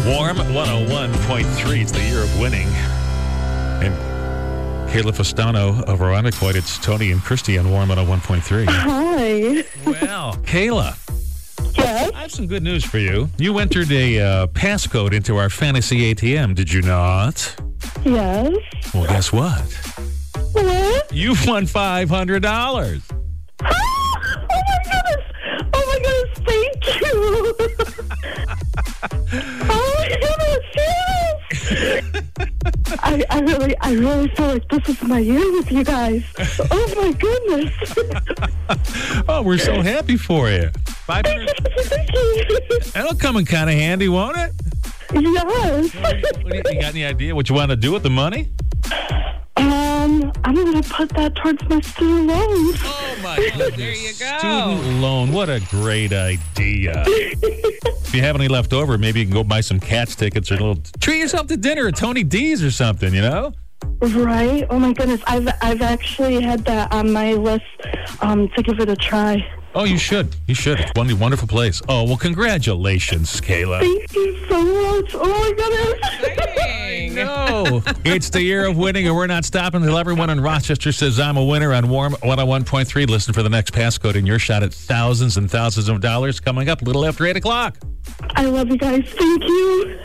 Warm 101.3. It's the year of winning. And Kayla Festano of Irondequoit. It's Tony and Christy on Warm 101.3. Hi. Well, Kayla, Yes. I have some good news for you. You entered a passcode into our fantasy ATM, did you not? Yes. Well, guess what? What? You've won $500. Oh my goodness. Thank you. Oh my goodness. Yes. I really feel like this is my year with you guys. Oh my goodness. Oh, we're so happy for you. Thank $500. you. That'll come in kind of handy, won't it? Yes. You got any idea what you want to do with the money? I'm going to put that towards my student loans. Oh, my goodness. There you go. Student loan. What a great idea. If you have any left over, maybe you can go buy some Cats tickets or a little treat yourself to dinner at Tony D's or something, you know? Right? Oh my goodness. I've actually had that on my list to give it a try. Oh, you should. You should. It's one wonderful place. Oh, well, congratulations, Kayla. Thank you so much. Oh my goodness. No. It's the year of winning, and we're not stopping until everyone in Rochester says I'm a winner on Warm 101.3. Listen for the next passcode and your shot at thousands and thousands of dollars coming up a little after 8 o'clock. I love you guys. Thank you.